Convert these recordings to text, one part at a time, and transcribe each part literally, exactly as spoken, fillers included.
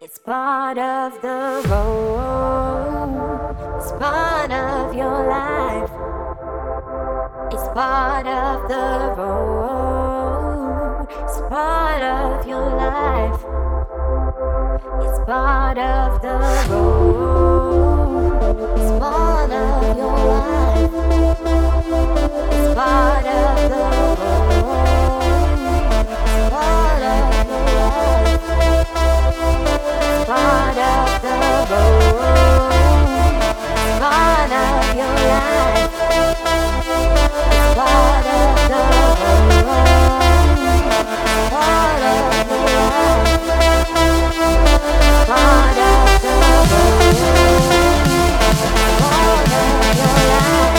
It's part of the road. It's part of your life. It's part of the road. It's part of your life. It's part of the road. It's part of your life. It's part of the road. It's part of your life. Part of the road, part of your life. It's part of the road, part of your life. Part of the road, part of your life.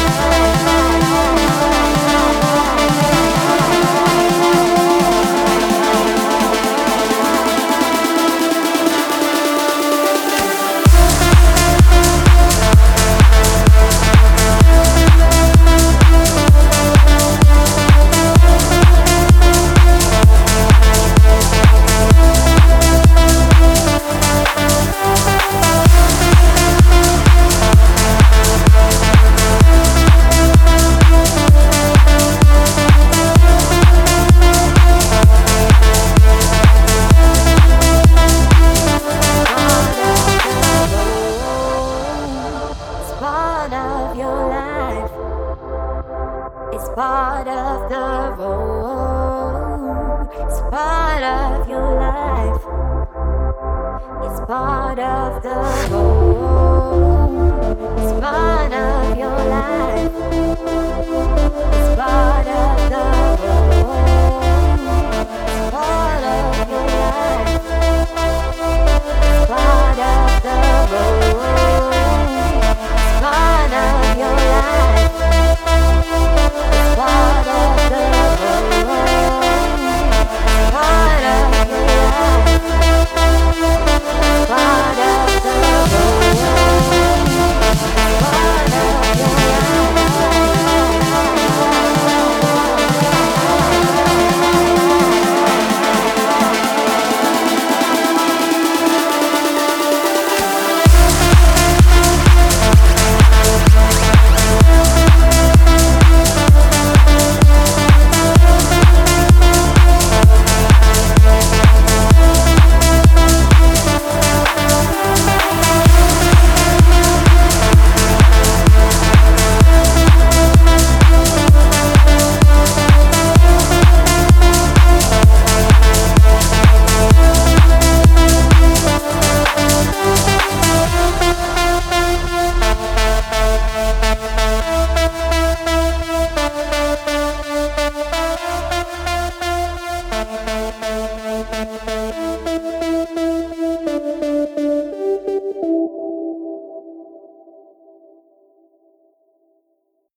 It's part of the road. It's part of your life. It's part of the road. It's part of your life. It's part